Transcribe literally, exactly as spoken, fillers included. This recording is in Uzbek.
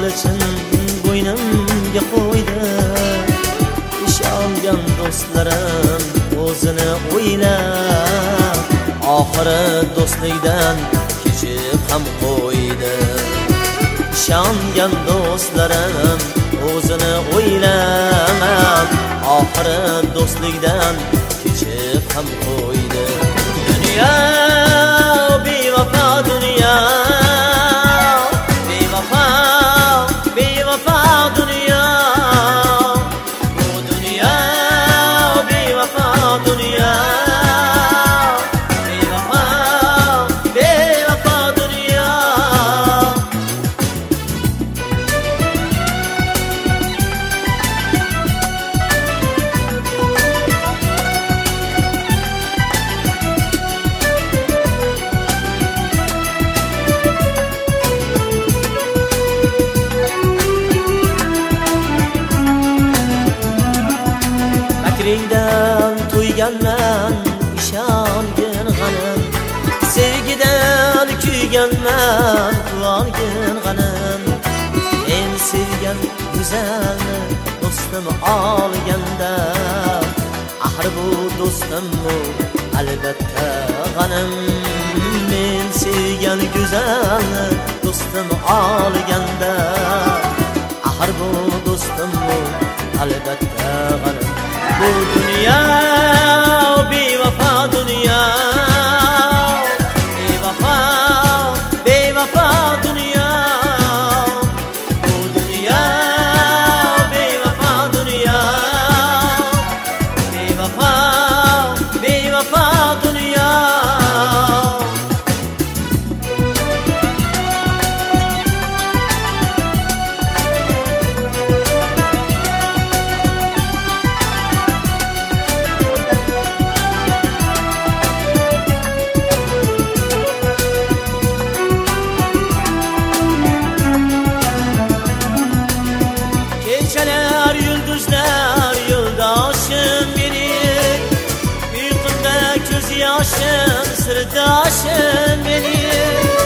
qilichim bo'ynimga qo'ydi. Ishongan do'stlarim o'zini o'ylab, oxiri do'stlikdan kechib ham qo'ydi. Ishongan do'stlarim o'zini o'ylab, oxiri do'stlikdan kechib ham qo'ydi. Dunyo bevafo, dunyo bevafo, bevafo dunyo. Bu dunyo bevafo, dunyo bevafo, bevafo dunyo. Fikringdan to'yganman, ishongin g'anim. Sevgidan kuyganman, quvongin g'anim. Men sevgan go'zalni do'stim olganda, axir bu do'stimmi albatta g'anim. Men sevgan go'zalni do'stim olganda, axir bu do'stimmi albatta g'anim. Bu dünya bevafo, dünya bevafo, bevafo dünya. Bu dünya bevafo, dünya bevafo, bevafo dünya. Geceler yıldızlar yoldaşım benim, uykumda göz yaşım sırdaşım benim.